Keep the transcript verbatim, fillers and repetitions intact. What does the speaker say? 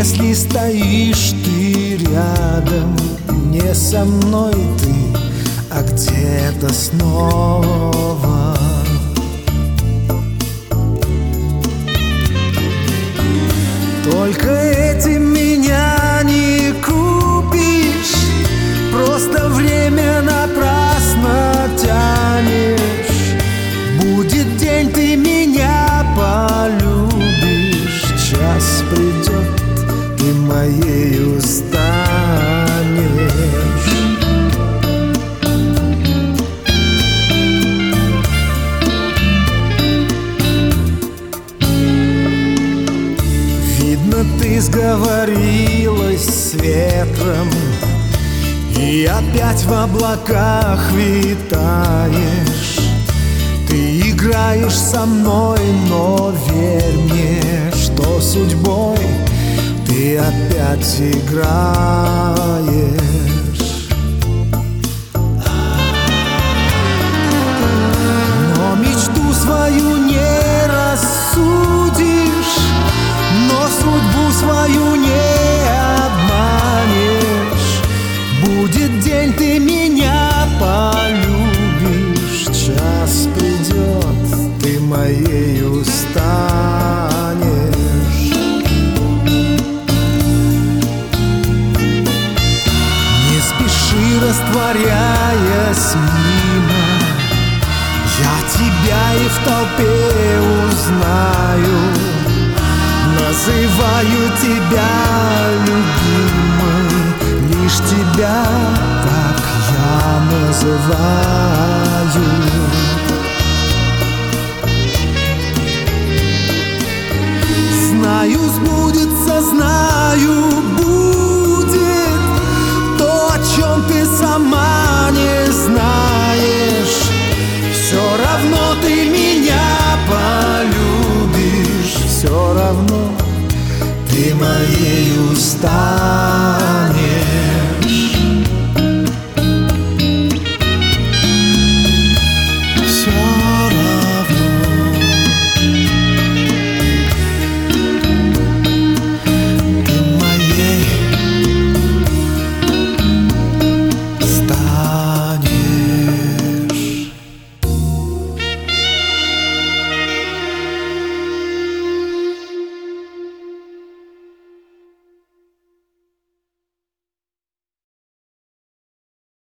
если стоишь ты рядом, не со мной ты, а где-то снова. Только этим меня не купишь, просто время напрасно тянешь. Будет день, ты меня полюбишь, час придет, ты моею станешь. Видно, ты сговорилась с ветром и опять в облаках витаешь. Ты играешь со мной, но верь мне, что судьбой ты опять играешь. Но мечту свою не рассудишь, но судьбу свою не обманешь. Будет день, ты меня полюбишь, час придет, ты моею станешь. Не спеши, растворяясь мимо, я тебя и в толпе узнаю. Называю тебя любимой, лишь тебя так я называю. Знаю, сбудется, знаю, будет то, о чем ты сама не знаешь. Все равно ты меня полюбишь, все равно ты моею станешь.